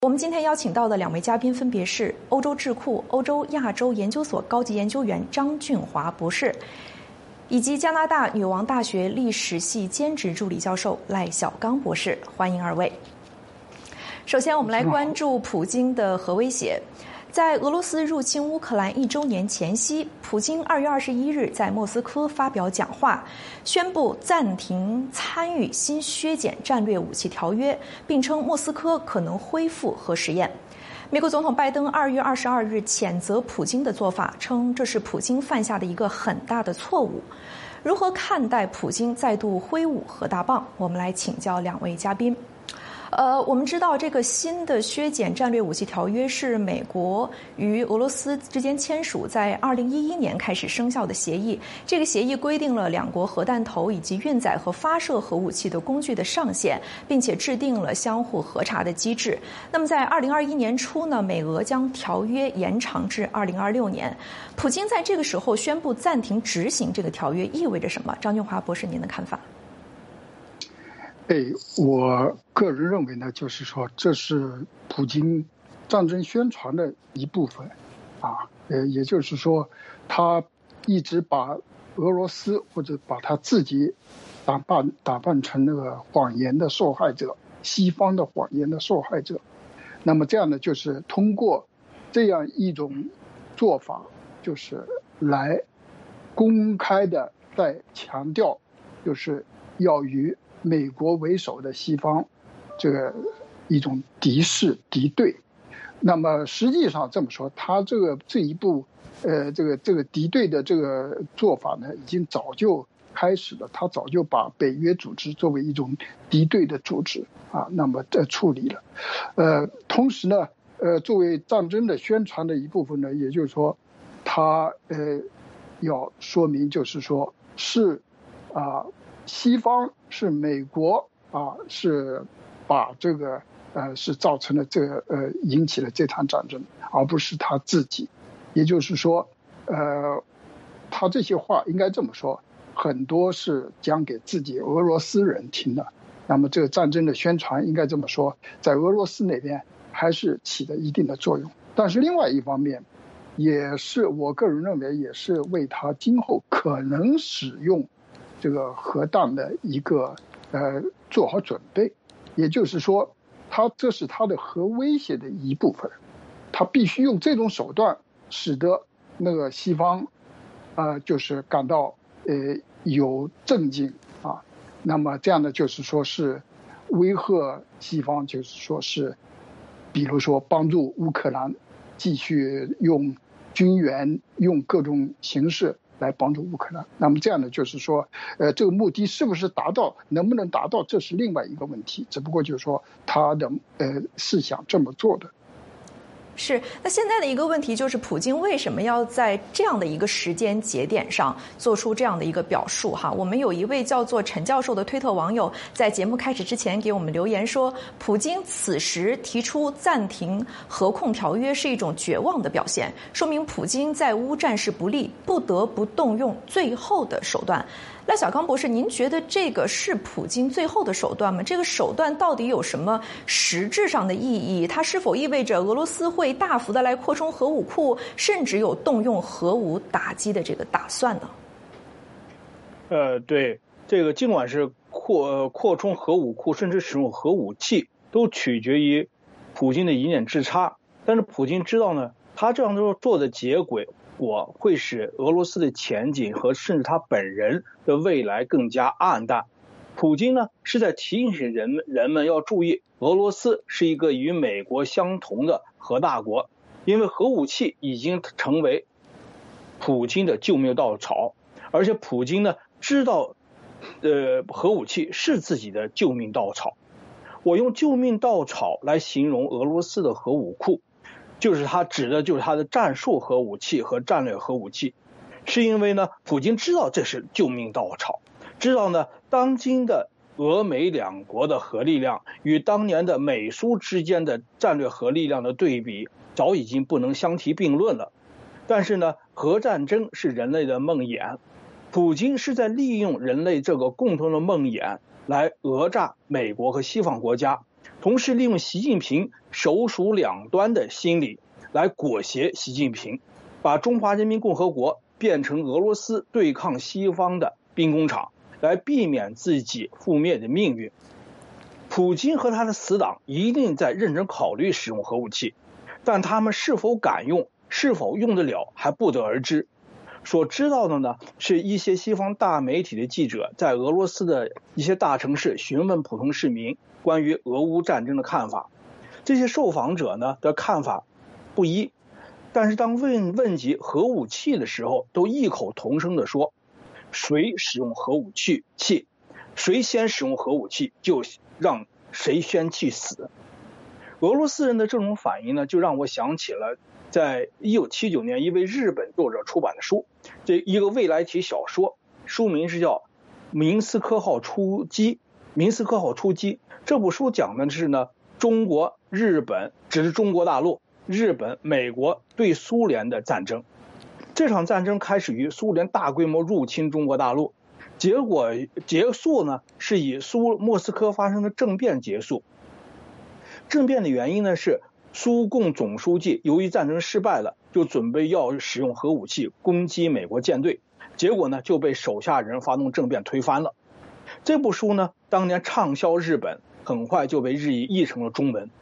我们今天邀请到的2位嘉宾分别是欧洲智库欧洲亚洲研究所高级研究员张俊华博士，以及加拿大女王大学历史系兼职助理教授赖小刚博士。欢迎2位。首先，我们来关注普京的核威胁。在俄罗斯入侵乌克兰1周年前夕，普京2月21日在莫斯科发表讲话，宣布暂停参与新削减战略武器条约，并称莫斯科可能恢复核试验。美国总统拜登2月22日谴责普京的做法，称这是普京犯下的一个很大的错误。如何看待普京再度挥舞核大棒？我们来请教2位嘉宾。我们知道这个新的削减战略武器条约是美国与俄罗斯之间签署在2011年开始生效的协议。这个协议规定了2国核弹头以及运载和发射核武器的工具的上限，并且制定了相互核查的机制。那么在2021年初呢，美俄将条约延长至2026年。普京在这个时候宣布暂停执行这个条约，意味着什么？张俊华博士，您的看法？ 我个人认为呢，就是说这是普京战争宣传的一部分，也就是说，他一直把俄罗斯或者把他自己打扮成那个谎言的受害者，西方的谎言的受害者。那么这样呢，就是通过这样一种做法，就是来公开的在强调，就是要与美国为首的西方这个一种敌视敌对。那么实际上这么说，他这一步这个敌对的这个做法呢，已经早就开始了。他早就把北约组织作为一种敌对的组织那么处理了。同时呢作为战争的宣传的一部分呢，也就是说他要说明，就是说是西方是美国是把这个是造成了这个引起了这场战争，而不是他自己。也就是说他这些话应该这么说，很多是讲给自己俄罗斯人听的。那么这个战争的宣传应该这么说，在俄罗斯那边还是起了一定的作用。但是另外一方面，也是我个人认为也是为他今后可能使用这个核弹的一个做好准备。也就是说这是他的核威胁的一部分，他必须用这种手段使得那个西方就是感到有震惊那么这样的就是说是威吓西方，就是说是比如说帮助乌克兰继续用军援用各种形式来帮助乌克兰。那么这样呢，就是说这个目的是不是达到，能不能达到，这是另外一个问题。只不过就是说他的是想这么做的。 是，那现在的一个问题就是，普京为什么要在这样的一个时间节点上做出这样的一个表述哈？我们有一位叫做陈教授的推特网友在节目开始之前给我们留言说，普京此时提出暂停核控条约是一种绝望的表现，说明普京在乌战事不利，不得不动用最后的手段。赖小刚博士，您觉得这个是普京最后的手段吗？这个手段到底有什么实质上的意义？它是否意味着俄罗斯会大幅的来扩充核武库，甚至有动用核武打击的这个打算呢？ 对，这个尽管是扩充核武库，甚至使用核武器，都取决于普京的一念之差。但是普京知道呢，他这样做的结果会使俄罗斯的前景和甚至他本人的未来更加暗淡。普京呢是在提醒人们要注意，俄罗斯是一个与美国相同的核大国，因为核武器已经成为普京的救命稻草，而且普京呢知道核武器是自己的救命稻草。我用救命稻草来形容俄罗斯的核武库，就是他指的就是他的战术核武器和战略核武器，是因为呢，普京知道这是救命稻草，知道呢，当今的俄美2国的核力量与当年的美苏之间的战略核力量的对比，早已经不能相提并论了。但是呢，核战争是人类的梦魇，普京是在利用人类这个共同的梦魇来讹诈美国和西方国家， 同时利用习近平首鼠两端的心理来裹挟习近平，把中华人民共和国变成俄罗斯对抗西方的兵工厂，来避免自己覆灭的命运。普京和他的死党一定在认真考虑使用核武器，但他们是否敢用，是否用得了还不得而知。所知道的呢，是一些西方大媒体的记者在俄罗斯的一些大城市询问普通市民关于俄乌战争的看法。这些受访者呢的看法不一，但是当问及核武器的时候，都异口同声地说，谁使用核武器，谁先使用核武器，就让谁先去死。俄罗斯人的这种反应呢，就让我想起了在1979年一位日本作者出版的书，这一个未来体小说，书名是叫明斯克号出击。这部书讲的是呢，中国、日本，指是中国大陆、日本、美国对苏联的战争。这场战争开始于苏联大规模入侵中国大陆，结束呢是以莫斯科发生的政变结束。政变的原因呢是苏共总书记由于战争失败了，就准备要使用核武器攻击美国舰队，结果呢就被手下人发动政变推翻了。这部书呢当年畅销日本，很快就被日译译成了中文。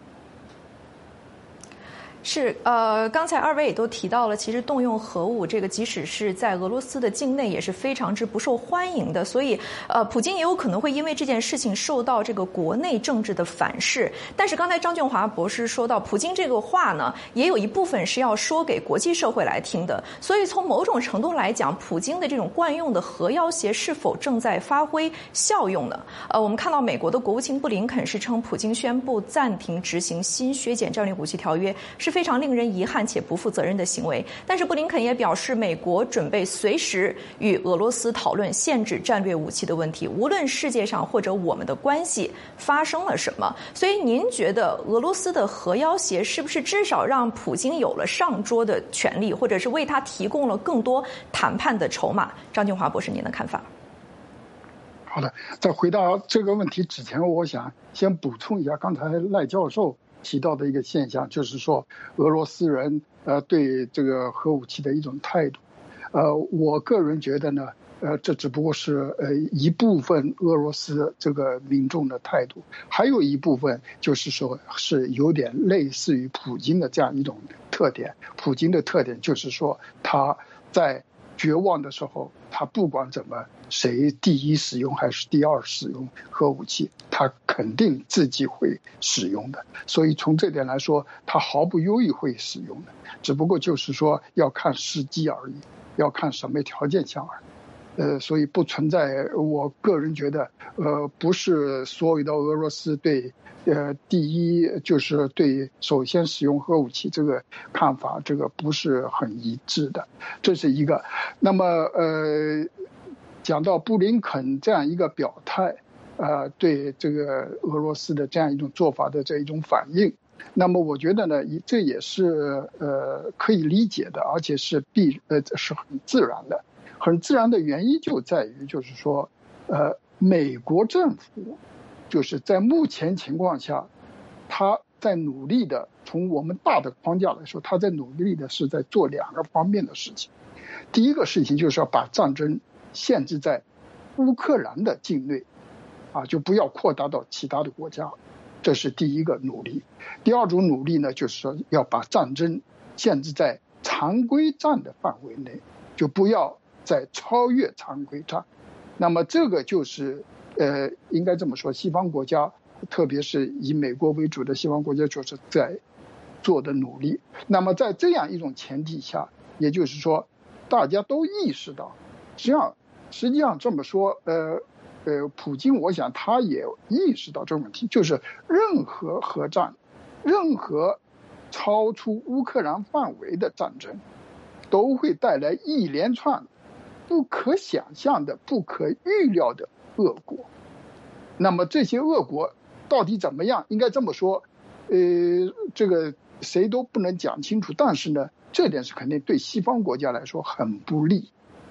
是刚才二位也都提到了，其实动用核武这个，即使是在俄罗斯的境内，也是非常之不受欢迎的。所以普京也有可能会因为这件事情受到这个国内政治的反噬。但是刚才张俊华博士说到，普京这个话呢，也有一部分是要说给国际社会来听的。所以从某种程度来讲，普京的这种惯用的核要挟是否正在发挥效用呢？我们看到美国的国务卿布林肯是称，普京宣布暂停执行新削减战略武器条约是非常令人遗憾且不负责任的行为。但是布林肯也表示，美国准备随时与俄罗斯讨论限制战略武器的问题，无论世界上或者我们的关系发生了什么。所以您觉得俄罗斯的核要挟是不是至少让普京有了上桌的权利，或者是为他提供了更多谈判的筹码？张俊华博士，您的看法？ 好的，在回答这个问题之前，我想先补充一下刚才赖教授提到的一个现象，就是说俄罗斯人对这个核武器的一种态度。我个人觉得呢，这只不过是一部分俄罗斯这个民众的态度，还有一部分就是说是有点类似于普京的这样一种特点。普京的特点就是说他在绝望的时候，他不管怎么谁第一使用还是第二使用核武器，他肯定自己会使用的。所以从这点来说，他毫不犹豫会使用的，只不过就是说要看时机而已，要看什么条件下而已。所以不存在，我个人觉得，不是所有的俄罗斯对，第一就是对首先使用核武器这个看法，这个不是很一致的，这是一个。那么，讲到布林肯这样一个表态，对这个俄罗斯的这样一种做法的这一种反应，那么我觉得呢，这也是可以理解的，而且是是很自然的。很自然的原因就在于，就是说，美国政府就是在目前情况下，他在努力的，从我们大的框架来说，他在努力的是在做两个方面的事情。第一个事情就是要把战争限制在乌克兰的境内，就不要扩大到其他的国家，这是第一个努力。第二种努力呢，就是说要把战争限制在常规战的范围内，就不要再超越常规战。那么这个就是应该这么说，西方国家，特别是以美国为主的西方国家，就是在做的努力。那么在这样一种前提下，也就是说大家都意识到，实际上这么说，普京我想他也意识到这个问题，就是任何核战，任何超出乌克兰范围的战争，都会带来一连串不可想象的、不可预料的恶果。那么这些恶果到底怎么样？应该这么说，这个谁都不能讲清楚。但是呢，这点是肯定对西方国家来说很不利，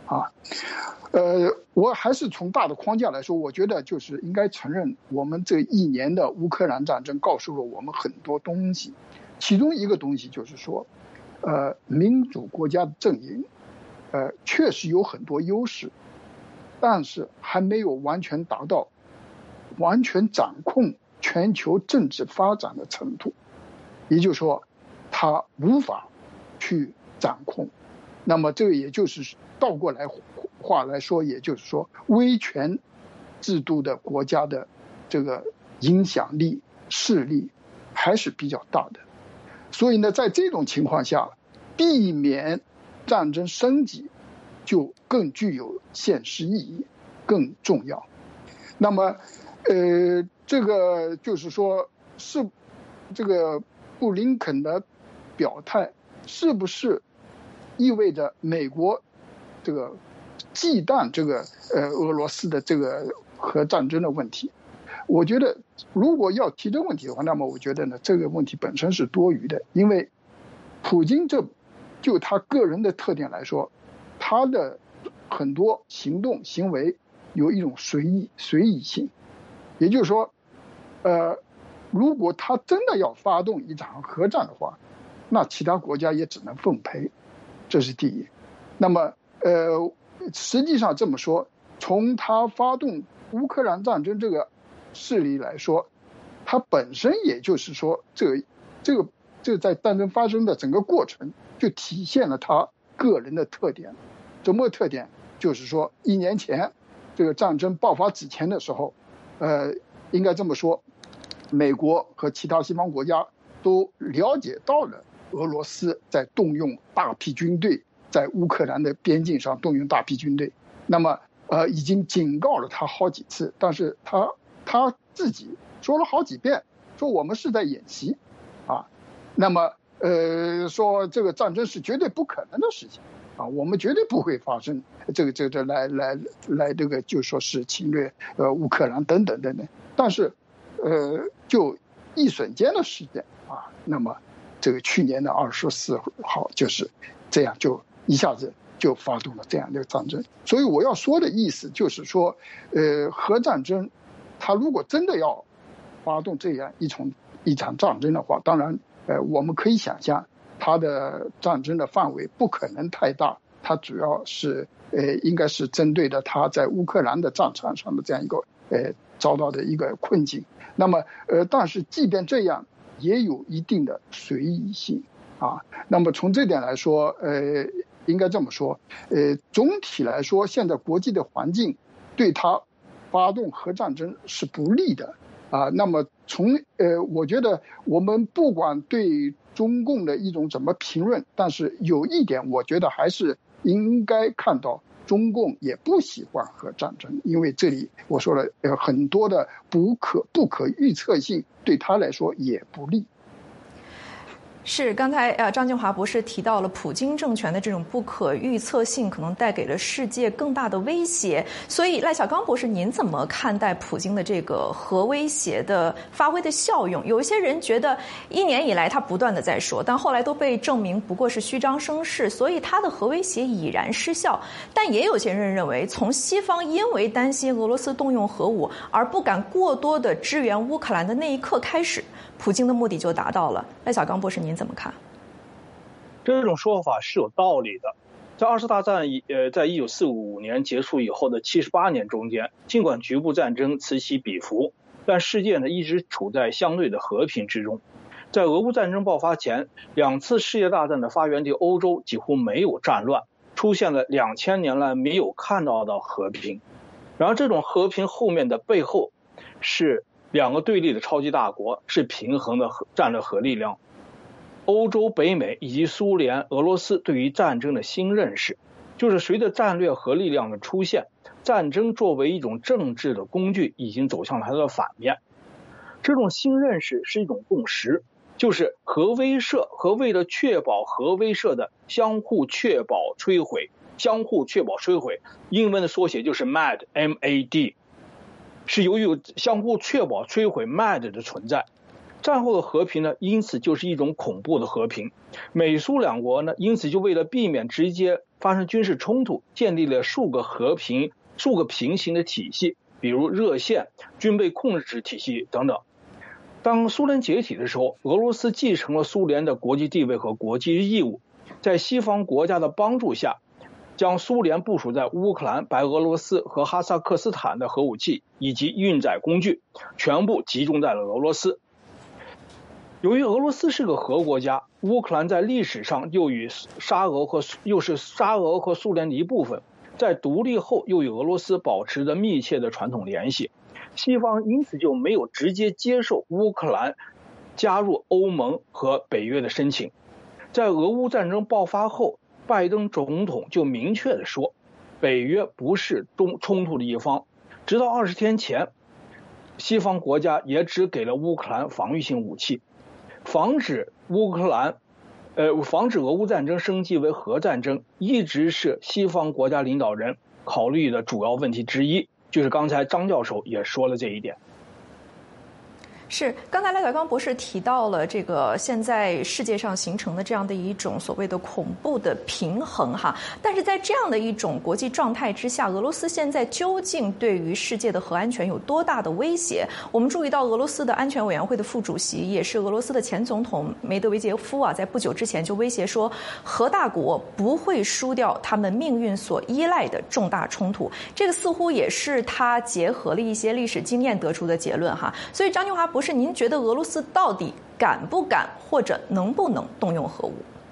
啊。我还是从大的框架来说，我觉得就是应该承认，我们这一年的乌克兰战争告诉了我们很多东西，其中一个东西就是说，民主国家的阵营，确实有很多优势，但是还没有完全达到完全掌控全球政治发展的程度，也就是说，它无法去掌控。那么这个也就是倒过来话来说，也就是说，威权制度的国家的这个影响力势力还是比较大的。所以呢，在这种情况下，避免战争升级就更具有现实意义，更重要。那么这个就是说，是这个布林肯的表态是不是意味着美国这个忌惮这个俄罗斯的这个核战争的问题？我觉得如果要提这个问题的话，那么我觉得呢，这个问题本身是多余的，因为普京就他个人的特点来说，他的很多行动行为有一种随意性，也就是说，如果他真的要发动一场核战的话，那其他国家也只能奉陪，这是第一。那么实际上这么说，从他发动乌克兰战争这个势力来说，他本身也就是说，这个在战争发生的整个过程就体现了他个人的特点。什么特点？就是说1年前这个战争爆发之前的时候，应该这么说，美国和其他西方国家都了解到了俄罗斯在动用大批军队，在乌克兰的边境上动用大批军队，那么已经警告了他好几次，但是他自己说了好几遍，说我们是在演习啊，那么说这个战争是绝对不可能的事情啊，我们绝对不会发生这来这个就说是侵略乌克兰等等等等，但是就一瞬间的时间啊，那么这个去年的24号就是这样，就一下子就发动了这样的战争。所以我要说的意思就是说，核战争它如果真的要发动这样一场战争的话，当然我们可以想象它的战争的范围不可能太大，它主要是应该是针对的它在乌克兰的战场上的这样一个遭到的一个困境。那么但是即便这样也有一定的随意性啊。那么从这点来说，应该这么说，总体来说，现在国际的环境对它发动核战争是不利的啊。那么我觉得我们不管对中共的一种怎么评论，但是有一点，我觉得还是应该看到，中共也不喜欢核战争，因为这里我说了，很多的不可预测性对他来说也不利。 是，刚才张金华博士提到了普京政权的这种不可预测性，可能带给了世界更大的威胁。所以赖小刚博士，您怎么看待普京的这个核威胁的发挥的效用？有一些人觉得1年以来他不断的在说，但后来都被证明不过是虚张声势，所以他的核威胁已然失效。但也有些人认为，从西方因为担心俄罗斯动用核武而不敢过多的支援乌克兰的那一刻开始，普京的目的就达到了。赖小刚博士，您怎么看？ 这种说法是有道理的。在二次大战在1945年结束以后的78年中间，尽管局部战争此起彼伏，但世界呢一直处在相对的和平之中。在俄乌战争爆发前，2次世界大战的发源地欧洲几乎没有战乱，出现了2000年来没有看到的和平。然而这种和平后面的背后是2个对立的超级大国，是平衡的战略核力量。欧洲、北美以及苏联、俄罗斯对于战争的新认识，就是随着战略核力量的出现，战争作为一种政治的工具已经走向了它的反面。这种新认识是一种共识，就是核威慑和为了确保核威慑的相互确保摧毁，英文的缩写就是 MAD， M-A-D， 是由于相互确保摧毁 MAD 的存在， 战后的和平呢，因此就是一种恐怖的和平。美苏两国呢，因此就为了避免直接发生军事冲突，建立了数个平行的体系，比如热线、军备控制体系等等。当苏联解体的时候，俄罗斯继承了苏联的国际地位和国际义务，在西方国家的帮助下，将苏联部署在乌克兰、白俄罗斯和哈萨克斯坦的核武器以及运载工具全部集中在了俄罗斯。由于俄罗斯是个核国家，乌克兰在历史上又是沙俄和苏联的一部分，在独立后又与俄罗斯保持着密切的传统联系，西方因此就没有直接接受乌克兰加入欧盟和北约的申请。在俄乌战争爆发后，拜登总统就明确地说，北约不是冲突的一方。直到20天前，西方国家也只给了乌克兰防御性武器，防止俄乌战争升级为核战争，一直是西方国家领导人考虑的主要问题之一。就是刚才张教授也说了这一点。 是，刚才赖小刚博士提到了这个现在世界上形成的这样的一种所谓的恐怖的平衡哈，但是在这样的一种国际状态之下，俄罗斯现在究竟对于世界的核安全有多大的威胁？我们注意到俄罗斯的安全委员会的副主席，也是俄罗斯的前总统梅德韦杰夫啊，在不久之前就威胁说，核大国不会输掉他们命运所依赖的重大冲突。这个似乎也是他结合了一些历史经验得出的结论哈。所以张俊华博士，您觉得俄罗斯到底敢不敢或者能不能动用核武？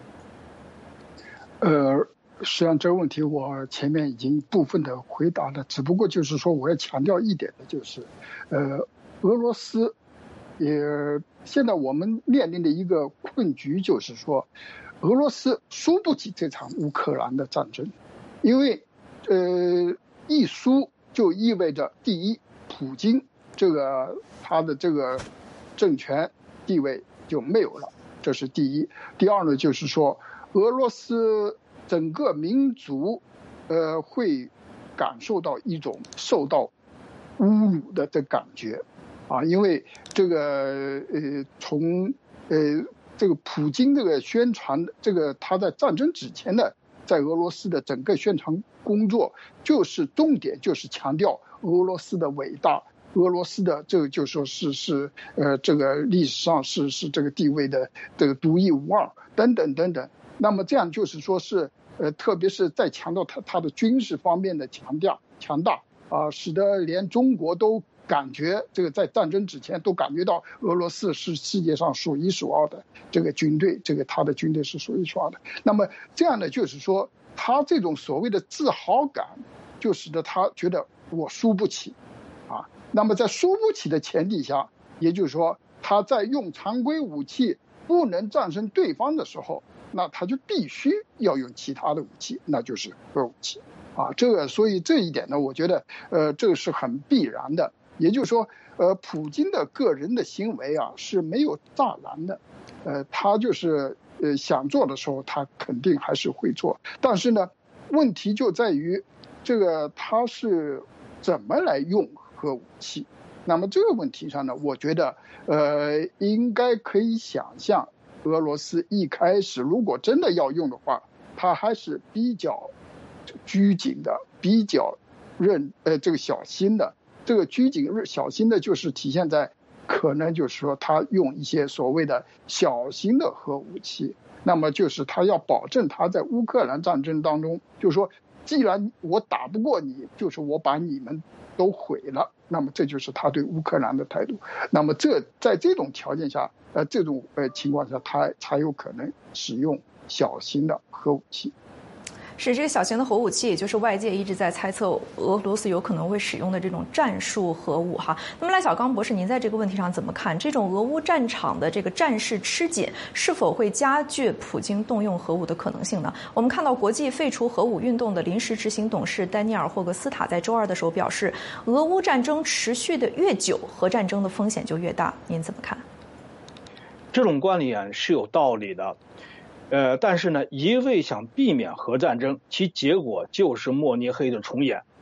实际上这个问题我前面已经部分的回答了，只不过就是说我要强调一点的就是，俄罗斯现在我们面临的一个困局就是说，俄罗斯输不起这场乌克兰的战争，因为一输就意味着第一，普京他的这个政权地位就没有了，这是第一。第二呢，就是说俄罗斯整个民族会感受到一种受到侮辱的感觉啊，因为这个从这个普京这个宣传他在战争之前的在俄罗斯的整个宣传工作，就是重点就是强调俄罗斯的伟大，俄罗斯的这个就说是这个历史上是这个地位的这个独一无二等等等等。那么这样就是说是特别是在强调他的军事方面的强大啊，使得连中国都感觉这个在战争之前都感觉到俄罗斯是世界上数一数二的这个军队，他的军队是数一数二的。那么这样呢，就是说他这种所谓的自豪感，就使得他觉得我输不起啊。那么在输不起的前提下，也就是说他在用常规武器不能战胜对方的时候，那他就必须要用其他的武器，那就是核武器啊。所以这一点呢，我觉得这个是很必然的。也就是说普京的个人的行为啊是没有栅栏的，他就是想做的时候他肯定还是会做，但是呢问题就在于他是怎么来用核武器。那么这个问题上呢，我觉得应该可以想象，俄罗斯一开始如果真的要用的话，他还是比较拘谨的，比较小心的。这个拘谨小心的就是体现在可能就是说他用一些所谓的小型的核武器，那么就是他要保证他在乌克兰战争当中，就是说既然我打不过你，就是我把你们都毁了，那么这就是他对乌克兰的态度。那么在这种条件下这种情况下，他才有可能使用小型的核武器。 是这个小型的核武器，也就是外界一直在猜测俄罗斯有可能会使用的这种战术核武哈。那么赖小刚博士，您在这个问题上怎么看？这种俄乌战场的这个战事吃紧，是否会加剧普京动用核武的可能性呢？我们看到国际废除核武运动的临时执行董事丹尼尔·霍格斯塔在周二的时候表示，俄乌战争持续的越久，核战争的风险就越大。您怎么看？ 这种观点是有道理的。但是呢，一味想避免核战争，其结果就是慕尼黑的重演。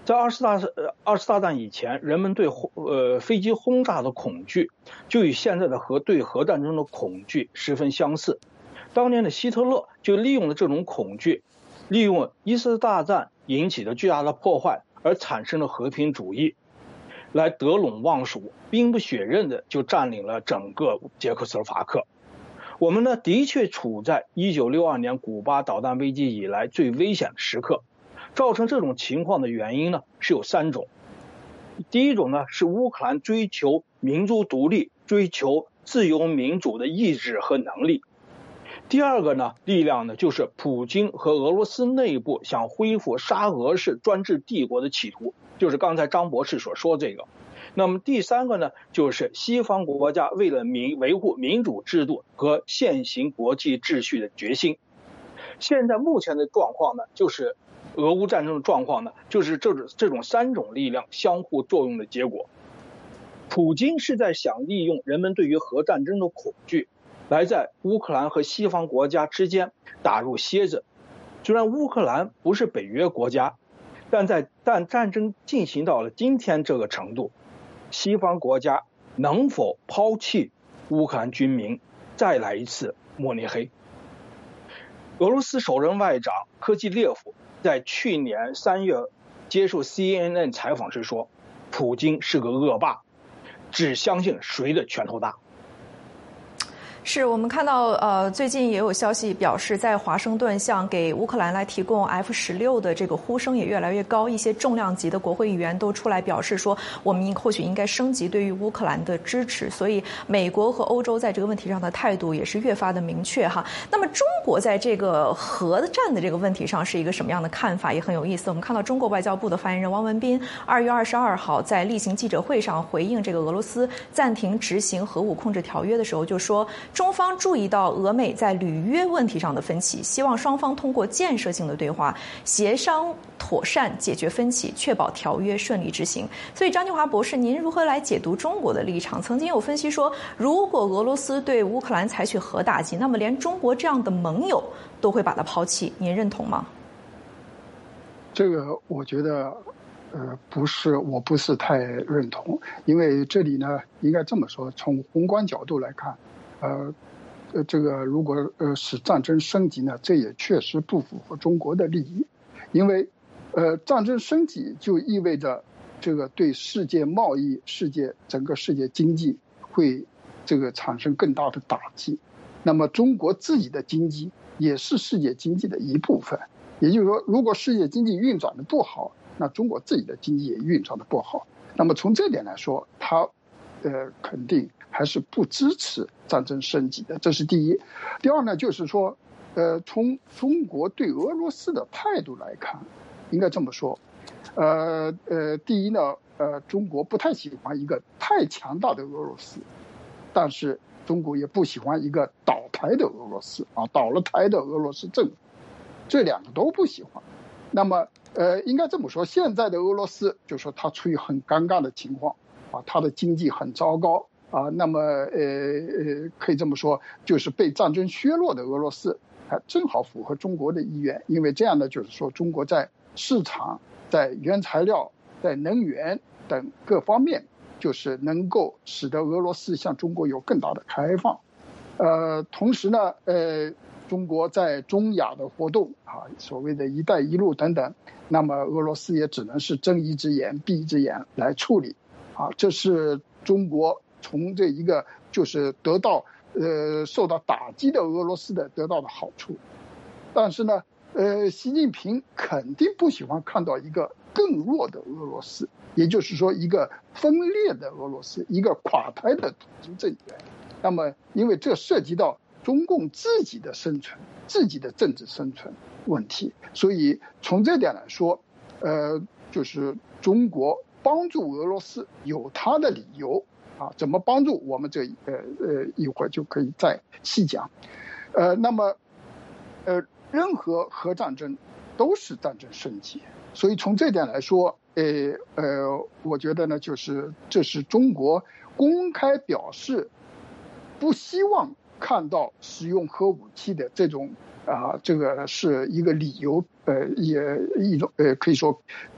在二次大战以前，人们对飞机轰炸的恐惧就与现在的对核战争的恐惧十分相似。当年的希特勒就利用了这种恐惧，利用一次大战引起的巨大的破坏而产生了和平主义，来得陇望蜀，兵不血刃的就占领了整个捷克斯洛伐克。我们呢，的确处在1962年古巴导弹危机以来最危险的时刻。造成这种情况的原因呢，是有3种。第一种呢，是乌克兰追求民族独立、追求自由民主的意志和能力。第二个呢，力量呢，就是普京和俄罗斯内部想恢复沙俄式专制帝国的企图，就是刚才张博士所说这个。那么第3个呢，就是西方国家为了维护民主制度和现行国际秩序的决心。现在目前的状况呢，就是俄乌战争的状况呢，就是这种3种力量相互作用的结果。普京是在想利用人们对于核战争的恐惧，来在乌克兰和西方国家之间打入楔子。虽然乌克兰不是北约国家，但战争进行到了今天这个程度，西方国家能否抛弃乌克兰军民，再来一次慕尼黑？俄罗斯首任外长科季列夫在去年3月接受 CNN 采访时说，普京是个恶霸，只相信谁的拳头大。 是我们看到最近也有消息表示，在华盛顿向给乌克兰来提供 F-16的这个呼声也越来越高，一些重量级的国会议员都出来表示说，我们或许应该升级对于乌克兰的支持。所以美国和欧洲在这个问题上的态度也是越发的明确哈。那么中国在这个核战的这个问题上是一个什么样的看法，也很有意思。我们看到中国外交部的发言人汪文斌2月22号在例行记者会上回应这个俄罗斯暂停执行核武控制条约的时候就说，中方注意到俄美在履约问题上的分歧，希望双方通过建设性的对话协商妥善解决分歧，确保条约顺利执行。所以张金华博士，您如何来解读中国的立场？曾经有分析说，如果俄罗斯对乌克兰采取核打击，那么连中国这样的盟友都会把它抛弃，您认同吗？ 这个我觉得我不是太认同，因为这里呢应该这么说，从宏观角度来看，这个如果使战争升级呢，这也确实不符合中国的利益，因为战争升级就意味着这个对世界贸易、整个世界经济会这个产生更大的打击。那么中国自己的经济也是世界经济的一部分，也就是说，如果世界经济运转的不好，那中国自己的经济也运转的不好。那么从这点来说，它肯定还是不支持战争升级的，这是第一。第二呢，就是说，从中国对俄罗斯的态度来看，应该这么说，第一呢，中国不太喜欢一个太强大的俄罗斯，但是中国也不喜欢一个倒台的俄罗斯啊，倒了台的俄罗斯政府，这两个都不喜欢。那么，应该这么说，现在的俄罗斯就说它处于很尴尬的情况啊，它的经济很糟糕。那么可以这么说，就是被战争削弱的俄罗斯，还正好符合中国的意愿，因为这样呢，就是说中国在市场、在原材料、在能源等各方面，就是能够使得俄罗斯向中国有更大的开放。同时呢，中国在中亚的活动啊，所谓的一带一路等等，那么俄罗斯也只能是睁一只眼闭一只眼来处理啊，这是中国从这一个就是得到受到打击的俄罗斯的得到的好处。但是呢，习近平肯定不喜欢看到一个更弱的俄罗斯，也就是说一个分裂的俄罗斯，一个垮台的土制政权。那么因为这涉及到中共自己的生存，自己的政治生存问题，所以从这点来说，就是中国帮助俄罗斯有它的理由啊，怎么帮助我们这一会儿就可以再细讲。那么任何核战争都是战争升级，所以从这点来说，我觉得呢，就是这是中国公开表示不希望看到使用核武器的这种这个是一个理由，也一种可以说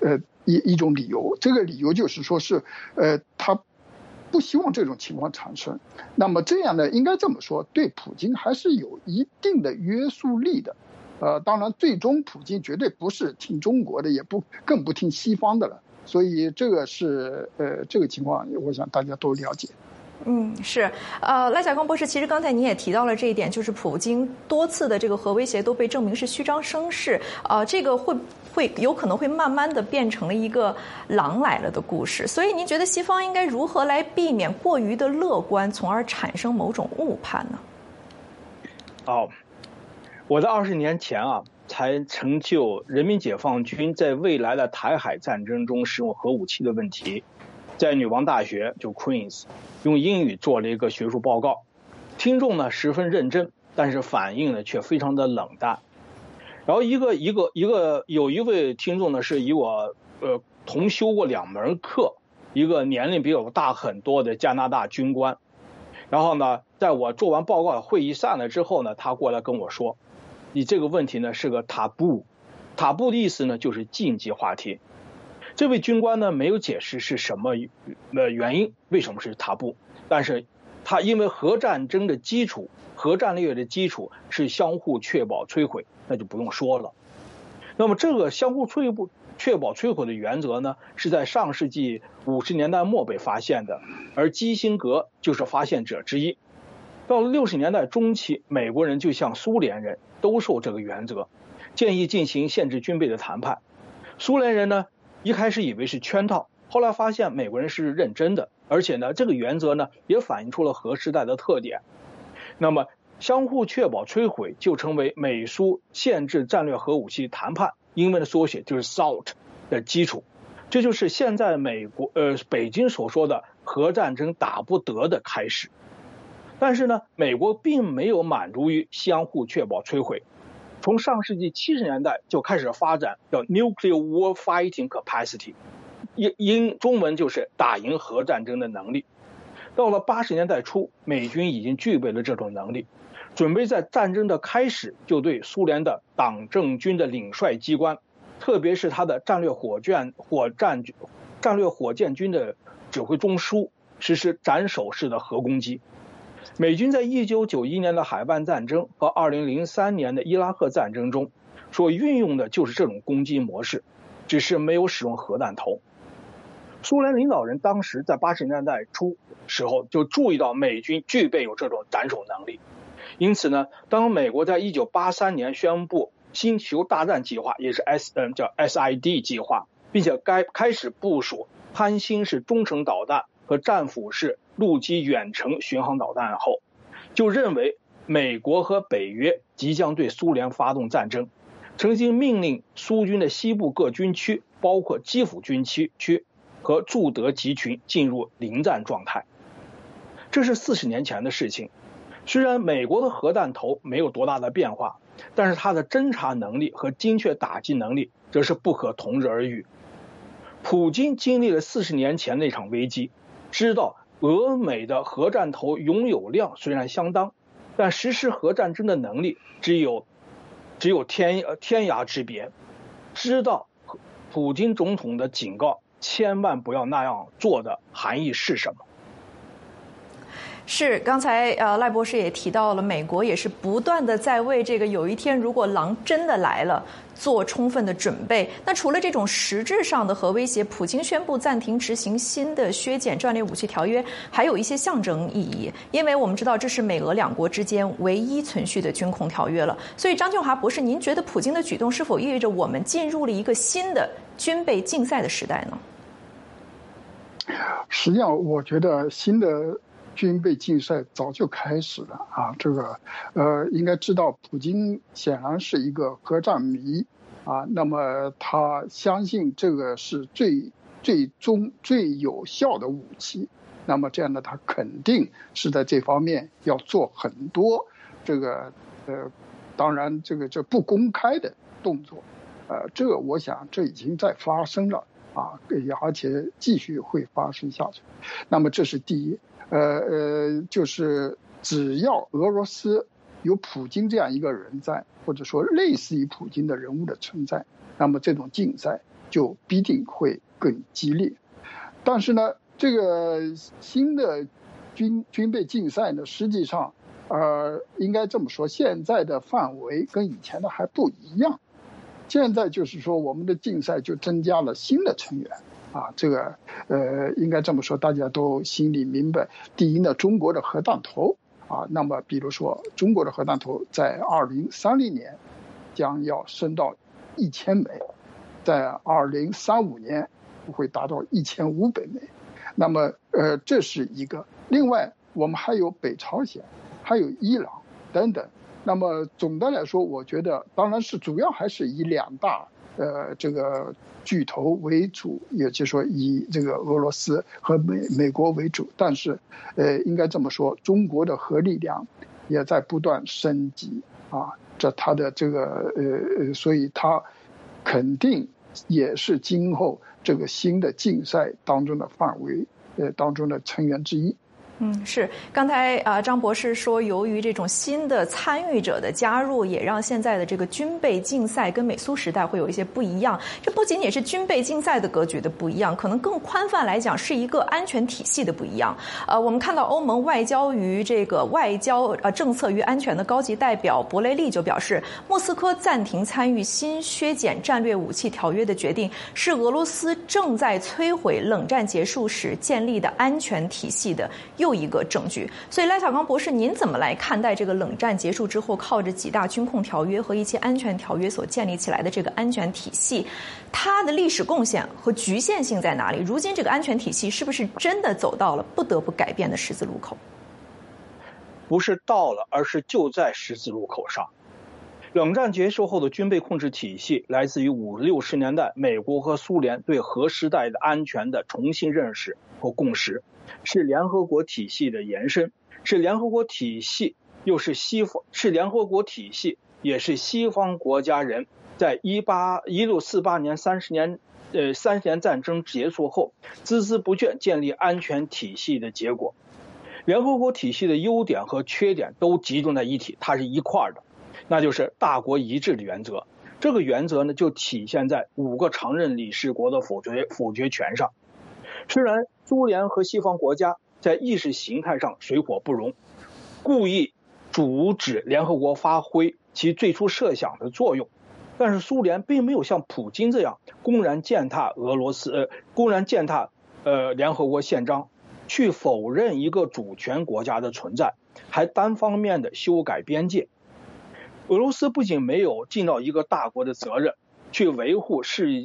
一种理由。这个理由就是说是他不希望这种情况产生。那么这样呢，应该这么说，对普京还是有一定的约束力的。当然，最终普京绝对不是听中国的，更不听西方的了。所以这个是这个情况，我想大家都了解。 是，赖晓光博士，其实刚才你也提到了这一点，就是普京多次的这个核威胁都被证明是虚张声势，这个会有可能会慢慢的变成了一个狼来了的故事。所以您觉得西方应该如何来避免过于的乐观，从而产生某种误判呢？ 我在20年前才成就人民解放军在未来的台海战争中使用核武器的问题，在女王大学就 Queens 用英语做了一个学术报告，听众呢十分认真，但是反应呢却非常的冷淡。然后有一位听众呢是以我同修过2门课，一个年龄比我大很多的加拿大军官。然后呢，在我做完报告会议散了之后呢，他过来跟我说，你这个问题呢是个taboo的意思呢就是禁忌话题。这位军官呢没有解释是什么原因，为什么是taboo，但是他因为核战争的基础，核战略的基础是相互确保摧毁，那就不用说了。那么这个相互确保摧毁的原则呢，是在上世纪50年代末被发现的，而基辛格就是发现者之一。到了60年代中期，美国人就像苏联人兜售这个原则，建议进行限制军备的谈判。苏联人呢一开始以为是圈套，后来发现美国人是认真的，而且呢这个原则呢也反映出了核时代的特点。那么相互确保摧毁就成为美苏限制战略核武器谈判，英文的缩写就是 SALT 的基础。这就是现在北京所说的核战争打不得的开始。但是呢，美国并没有满足于相互确保摧毁，从上世纪70年代就开始发展叫 nuclear war fighting capacity， 中文就是打赢核战争的能力。到了80年代初，美军已经具备了这种能力，准备在战争的开始就对苏联的党政军的领帅机关，特别是他的战略火箭军的指挥中枢实施斩首式的核攻击。美军在1991年的海湾战争和2003年的伊拉克战争中所运用的就是这种攻击模式，只是没有使用核弹头。苏联领导人当时在80年代初时候就注意到美军具备有这种斩首能力，因此呢，当美国在1983年宣布星球大战计划，也是叫 SID 计划，并且开始部署滩星式中程导弹和战斧式陆基远程巡航导弹后，就认为美国和北约即将对苏联发动战争，曾经命令苏军的西部各军区，包括基辅军区和驻德集群进入临战状态。这是40年前的事情。虽然美国的核弹头没有多大的变化，但是它的侦察能力和精确打击能力则是不可同日而语。普京经历了40年前那场危机，知道俄美的核弹头拥有量虽然相当，但实施核战争的能力只有天涯之别。知道普京总统的警告千万不要那样做的含义是什么？ 是，刚才赖博士也提到了，美国也是不断的在为这个有一天如果狼真的来了做充分的准备。那除了这种实质上的核威胁，普京宣布暂停执行新的削减战略武器条约，还有一些象征意义。因为我们知道这是美俄两国之间唯一存续的军控条约了。所以张俊华博士，您觉得普京的举动是否意味着我们进入了一个新的军备竞赛的时代呢？ 实际上，我觉得新的军备竞赛早就开始了啊！这个应该知道，普京显然是一个核战迷啊。那么他相信这个是最有效的武器。那么这样呢，他肯定是在这方面要做很多这个当然这不公开的动作。这个我想这已经在发生了啊，而且继续会发生下去。那么这是第一。就是只要俄罗斯有普京这样一个人在，或者说类似于普京的人物的存在，那么这种竞赛就必定会更激烈。但是呢，这个新的军备竞赛呢，实际上应该这么说，现在的范围跟以前的还不一样。现在就是说，我们的竞赛就增加了新的成员啊，这个应该这么说，大家都心里明白。第一呢，中国的核弹头啊，那么比如说中国的核弹头在2030年将要升到1000枚，在2035年会达到1500枚。那么这是一个。另外，我们还有北朝鲜，还有伊朗等等。那么总的来说，我觉得当然是主要还是以2大这个巨头为主，也就是说以这个俄罗斯和美国为主。但是应该这么说，中国的核力量也在不断升级啊，这它的这个所以它肯定也是今后这个新的竞赛当中的范围当中的成员之一。 是。刚才张博士说，由于这种新的参与者的加入，也让现在的这个军备竞赛跟美苏时代会有一些不一样。这不仅仅是军备竞赛的格局的不一样，可能更宽泛来讲是一个安全体系的不一样。我们看到欧盟外交政策与安全的高级代表博雷利就表示，莫斯科暂停参与新削减战略武器条约的决定，是俄罗斯正在摧毁冷战结束时建立的安全体系的又一个证据。所以赖小刚博士，您怎么来看待这个冷战结束之后靠着几大军控条约和一些安全条约所建立起来的这个安全体系，它的历史贡献和局限性在哪里？如今这个安全体系是不是真的走到了不得不改变的十字路口？ 不是到了，而是就在十字路口上。冷战结束后的军备控制体系来自于50、60年代美国和苏联对核时代的安全的重新认识和共识，是联合国体系的延伸，是联合国体系也是西方国家人在1648年30年战争结束后孜孜不倦建立安全体系的结果。联合国体系的优点和缺点都集中在一起，它是一块的，那就是大国一致的原则。这个原则呢，就体现在5个常任理事国的否决权上。虽然苏联和西方国家在意识形态上水火不容，故意阻止联合国发挥其最初设想的作用，但是苏联并没有像普京这样公然践踏联合国宪章，去否认一个主权国家的存在，还单方面的修改边界。俄罗斯不仅没有尽到一个大国的责任，去维护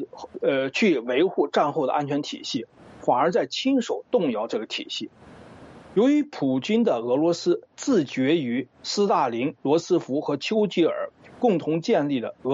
战后的安全体系，反而在亲手动摇这个体系。由于普京的俄罗斯自觉于斯大林、罗斯福和丘吉尔共同建立的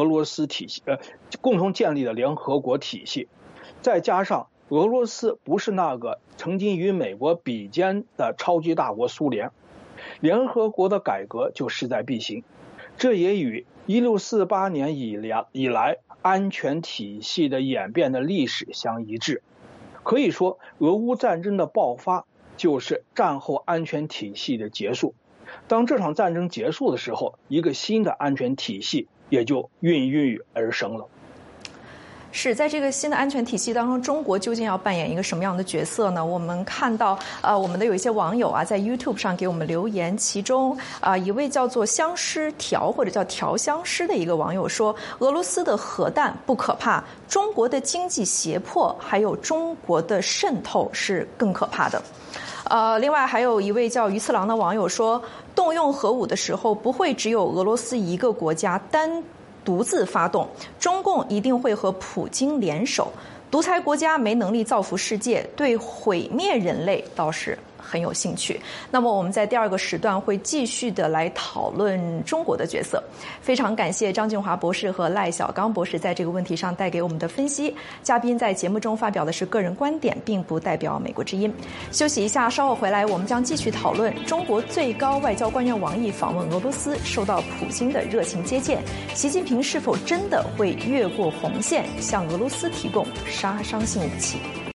联合国体系，再加上俄罗斯不是那个曾经与美国比肩的超级大国苏联，联合国的改革就势在必行。这也与1648年以来安全体系的演变的历史相一致。可以说，俄乌战争的爆发就是战后安全体系的结束。当这场战争结束的时候，一个新的安全体系也就孕育而生了。 是在这个新的安全体系当中，中国究竟要扮演一个什么样的角色呢？我们看到我们的有一些网友在 YouTube 上给我们留言，其中一位叫做相师调或者叫调相师的一个网友说，俄罗斯的核弹不可怕，中国的经济胁迫还有中国的渗透是更可怕的。另外还有一位叫鱼次郎的网友说，动用核武的时候不会只有俄罗斯一个国家独自发动，中共一定会和普京联手。独裁国家没能力造福世界，对毁灭人类倒是很有兴趣。那么我们在第2个时段会继续的来讨论中国的角色。非常感谢张俊华博士和赖小刚博士在这个问题上带给我们的分析。嘉宾在节目中发表的是个人观点，并不代表美国之音。休息一下，稍后回来我们将继续讨论中国最高外交官员王毅访问俄罗斯，受到普京的热情接见，习近平是否真的会越过红线向俄罗斯提供杀伤性武器？